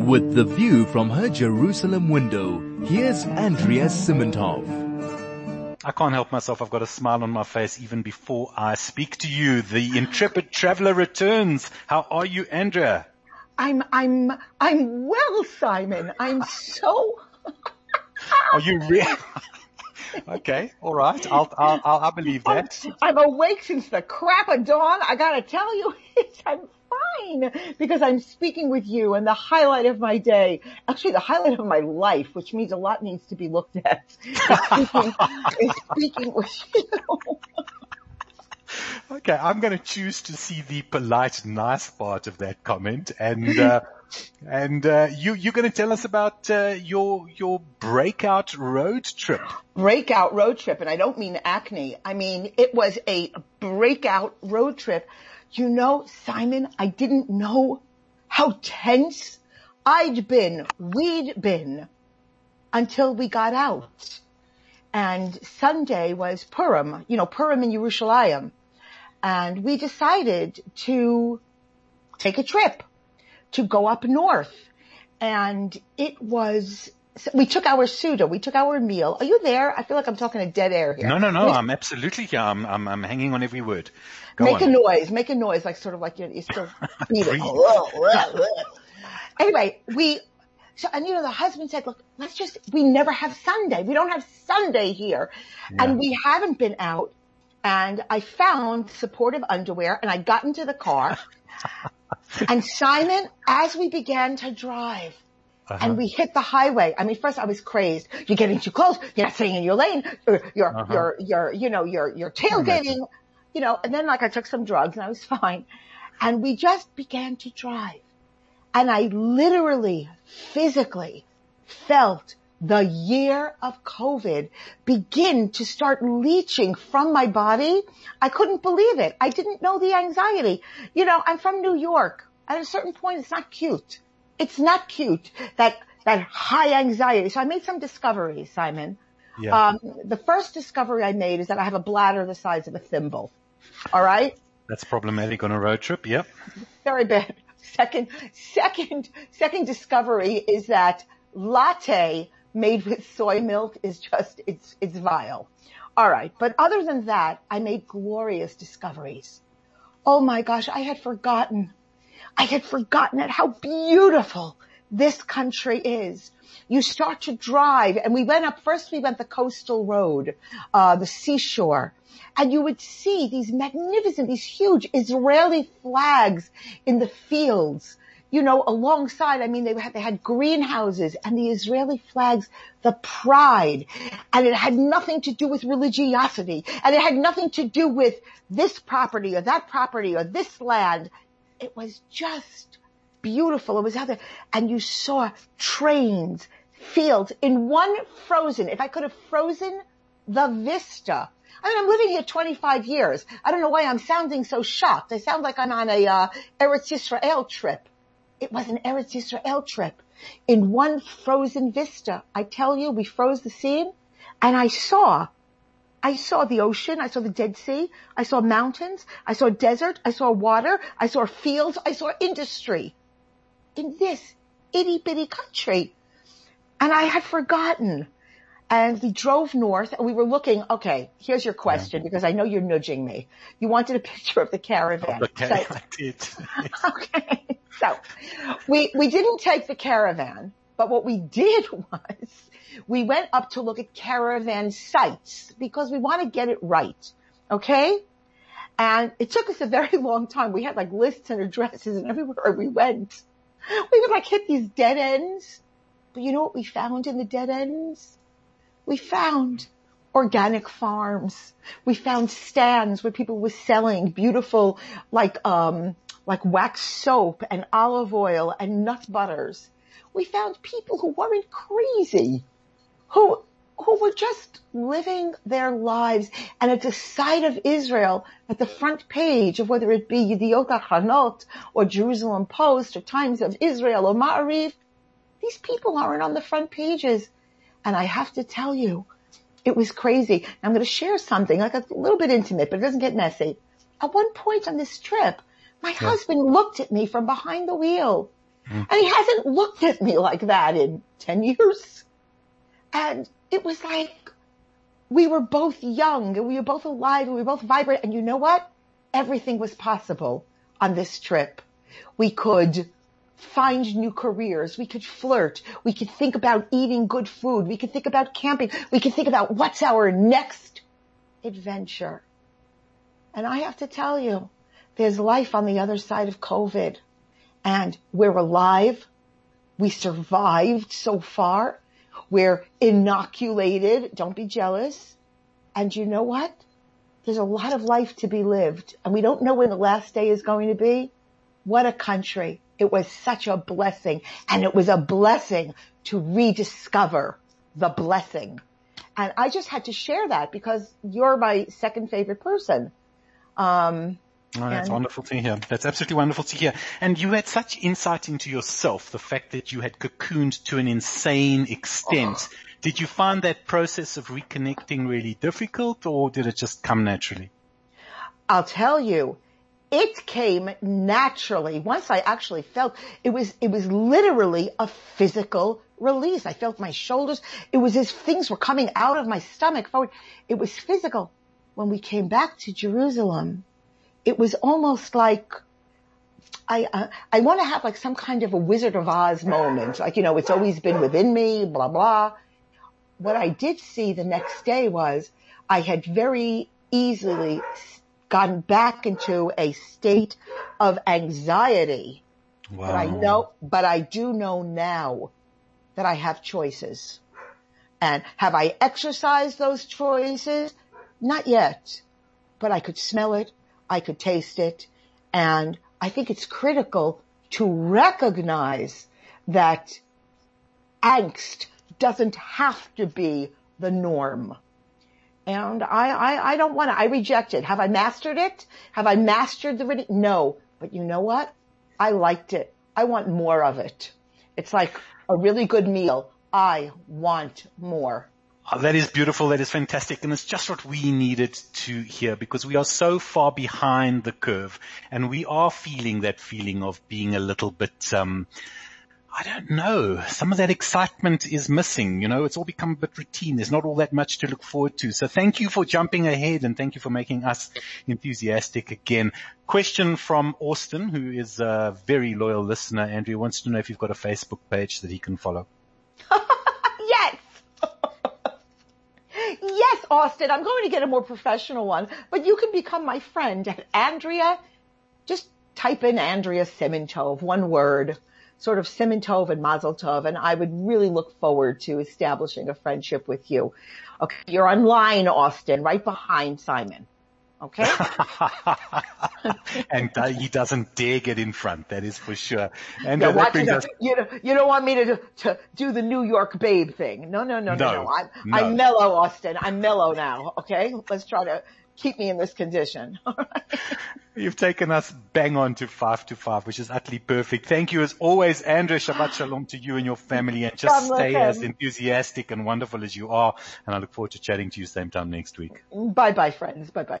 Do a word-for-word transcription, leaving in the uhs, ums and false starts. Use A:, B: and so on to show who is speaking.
A: With the view from her Jerusalem window, here's Andrea Simmentov.
B: I can't help myself. I've got a smile on my face even before I speak to you. The intrepid traveler returns. How are you, Andrea?
C: I'm, I'm, I'm well, Simon. I'm so...
B: Are you really? Okay, all right. I'll, I'll, I'll, I'll believe that.
C: I'm, I'm awake since the crack of dawn. I gotta tell you, it's, I'm fine because I'm speaking with you and the highlight of my day, actually the highlight of my life, which means a lot needs to be looked at, is speaking, is speaking with you.
B: Okay, I'm going to choose to see the polite, nice part of that comment, and uh, and uh, you you're going to tell us about uh, your your breakout road trip.
C: Breakout road trip, and I don't mean acne. I mean it was a breakout road trip. You know, Simon, I didn't know how tense I'd been, we'd been, until we got out. And Sunday was Purim, you know, Purim in Yerushalayim. And we decided to take a trip, to go up north. And it was, we took our Suda, we took our meal. Are you there? I feel like I'm talking a dead air here.
B: No, no, no, I'm absolutely here. I'm, I'm, I'm hanging on every word. Go
C: make
B: on.
C: a noise, make a noise, like sort of like you're, you're still breathing. Anyway, we, so, and you know, the husband said, look, let's just, we never have Sunday. We don't have Sunday here. Yeah. And we haven't been out. And I found supportive underwear and I got into the car. And Simon, as we began to drive, uh-huh. and we hit the highway, I mean, first I was crazed. You're getting too close. You're not staying in your lane. You're, you're, uh-huh. you're, you're, you know, you're, you're tailgating, you know, and then like I took some drugs and I was fine. And we just began to drive. And I literally, physically felt the year of COVID begin to start leaching from my body. I couldn't believe it. I didn't know the anxiety. You know, I'm from New York. At a certain point, it's not cute. It's not cute, that, that high anxiety. So I made some discoveries, Simon. Yeah. Um, the first discovery I made is that I have a bladder the size of a thimble. All right?
B: That's problematic on a road trip. Yep.
C: Very bad. Second, second, second discovery is that latte made with soy milk is just, it's, it's vile. All right. But other than that, I made glorious discoveries. Oh my gosh. I had forgotten. I had forgotten at how beautiful this country is. You start to drive and we went up, first we went the coastal road, uh, the seashore, and you would see these magnificent, these huge Israeli flags in the fields. You know, alongside, I mean, they had, they had greenhouses and the Israeli flags, the pride. And it had nothing to do with religiosity. And it had nothing to do with this property or that property or this land. It was just beautiful. It was out there. And you saw trains, fields in one frozen. If I could have frozen the vista. I mean, I'm living here twenty-five years. I don't know why I'm sounding so shocked. I sound like I'm on a, uh, Eretz Yisrael trip. It was an Eretz Yisrael trip in one frozen vista. I tell you, we froze the scene and I saw, I saw the ocean. I saw the Dead Sea. I saw mountains. I saw desert. I saw water. I saw fields. I saw industry in this itty bitty country. And I had forgotten. And we drove north and we were looking, okay, here's your question yeah. because I know you're nudging me. You wanted a picture of the caravan.
B: Okay, so, I did.
C: Okay. So we, we didn't take the caravan, but what we did was we went up to look at caravan sites because we want to get it right. Okay. And it took us a very long time. We had like lists and addresses and everywhere we went, we would like hit these dead ends. But you know what we found in the dead ends? We found organic farms. We found stands where people were selling beautiful, like, um, like wax soap and olive oil and nut butters. We found people who weren't crazy, who, who were just living their lives. And at the side of Israel, at the front page of whether it be Yediot Ahronot or Jerusalem Post or Times of Israel or Ma'ariv, these people aren't on the front pages. And I have to tell you, it was crazy. I'm going to share something, like a little bit intimate, but it doesn't get messy. At one point on this trip, my yeah. husband looked at me from behind the wheel Mm. And he hasn't looked at me like that in ten years. And it was like we were both young and we were both alive and we were both vibrant. And you know what? Everything was possible on this trip. We could find new careers. We could flirt. We could think about eating good food. We could think about camping. We could think about what's our next adventure. And I have to tell you, there's life on the other side of COVID. And we're alive. We survived so far. We're inoculated. Don't be jealous. And you know what? There's a lot of life to be lived. And we don't know when the last day is going to be. What a country. It was such a blessing. And it was a blessing to rediscover the blessing. And I just had to share that because you're my second favorite person. Um,
B: Oh, that's wonderful to hear. That's absolutely wonderful to hear. And you had such insight into yourself, the fact that you had cocooned to an insane extent. Oh. Did you find that process of reconnecting really difficult, or did it just come naturally?
C: I'll tell you, it came naturally. Once I actually felt it was, it was literally a physical release. I felt my shoulders. It was as things were coming out of my stomach forward. It was physical. When we came back to Jerusalem, it was almost like I uh, I want to have like some kind of a Wizard of Oz moment. Like, you know, it's always been within me, blah, blah. What I did see the next day was I had very easily gotten back into a state of anxiety.
B: Wow.
C: But I know, but I do know now that I have choices. And have I exercised those choices? Not yet, but I could smell it. I could taste it. And I think it's critical to recognize that angst doesn't have to be the norm. And I, I, I don't want to, I reject it. Have I mastered it? Have I mastered the, no, but you know what? I liked it. I want more of it. It's like a really good meal. I want more.
B: Oh, that is beautiful. That is fantastic. And it's just what we needed to hear, because we are so far behind the curve and we are feeling that feeling of being a little bit, um, I don't know, some of that excitement is missing. You know, it's all become a bit routine. There's not all that much to look forward to. So thank you for jumping ahead and thank you for making us enthusiastic again. Question from Austin, who is a very loyal listener. Andrea wants to know if you've got a Facebook page that he can follow.
C: Yes. Yes, Austin, I'm going to get a more professional one, but you can become my friend at Andrea. Just type in Andrea Simintov, one word, sort of Simintov and Mazel Tov, and I would really look forward to establishing a friendship with you. Okay, you're online, Austin, right behind Simon. Okay?
B: And uh, he doesn't dare get in front, that is for sure. And
C: yeah,
B: uh, that brings
C: it,
B: us...
C: you, know, you don't want me to, to do the New York babe thing. No, no, no, no, no. no. I'm,
B: no.
C: I'm mellow, Austin. I'm mellow now. Okay? Let's try to keep me in this condition. All right?
B: You've taken us bang on to five to five, which is utterly perfect. Thank you as always, Andrea. Shabbat Shalom to you and your family, and just stay as enthusiastic and wonderful as you are. And I look forward to chatting to you same time next week.
C: Bye bye, friends. Bye bye.